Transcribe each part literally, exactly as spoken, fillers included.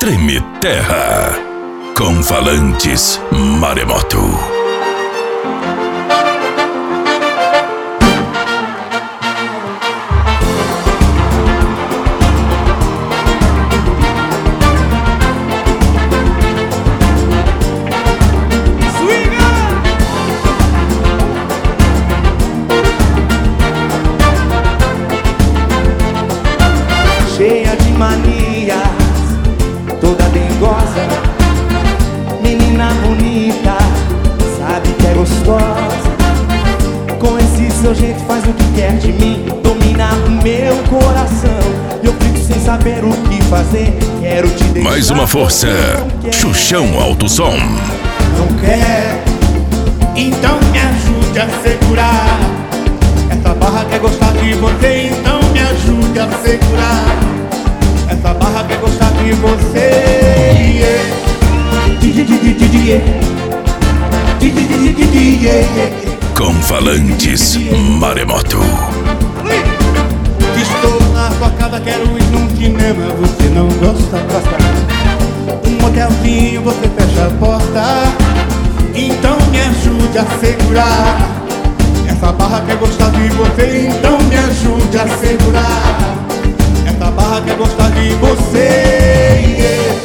Treme Terra, com Falantes Maremoto. Cheia de manias, toda dengosa, menina bonita, sabe que é gostosa. Com esse seu jeito faz o que quer de mim, domina o meu coração. Eu fico sem saber o que fazer, quero te deixar. Mais uma força, Xuxão Alto Som. Não quer, então me ajude a segurar. Essa barra quer gostar de você, então me ajude a segurar. Essa barra quer gostar de você, yeah. Com Falantes Maremoto. Estou na sua casa, quero ir num cinema, você não gosta, gosta. Um motelzinho, você fecha a porta, então me ajude a segurar. Essa barra quer gostar de você, então me ajude a segurar. Essa barra quer gostar de você, yeah.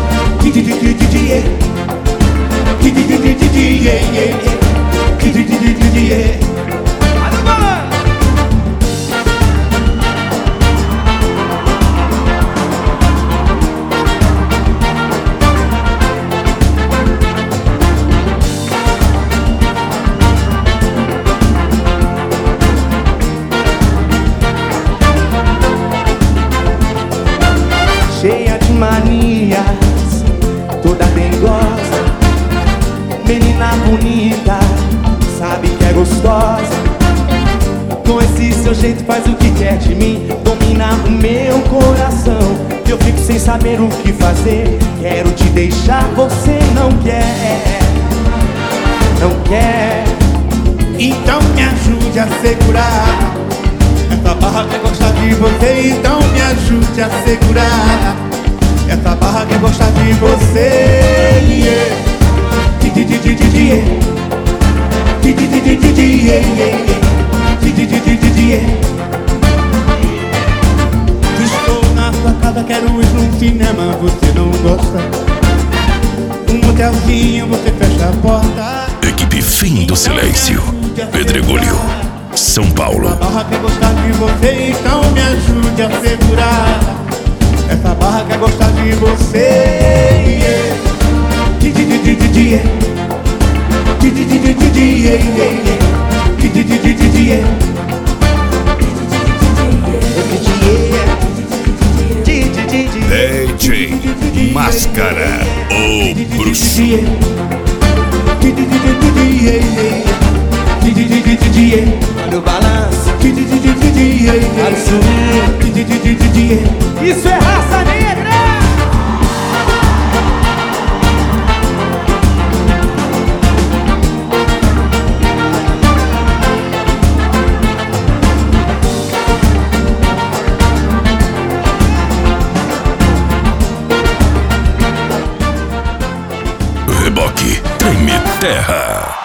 Cheia de manias, toda dengosa, menina bonita, sabe que é gostosa. Com esse seu jeito faz o que quer de mim, domina o meu coração. Eu fico sem saber o que fazer, quero te deixar, você não quer, não quer. Então me ajude a segurar. Essa barra quer gostar de você, então me ajude a segurar. Essa barra quer gostar de você, yeah. Estou na sua casa, quero ir num cinema, você não gosta. Um motelzinho, você fecha a porta. Equipe Fim do Silêncio, Pedregulho, São Paulo. Essa barra quer gostar de você, então me ajude a segurar. Essa barra quer gostar de você, yeah. D J Máscara, o Bruxo. Olha o balanço, olha o swing. Isso é raça negra! Reboque Treme Terra.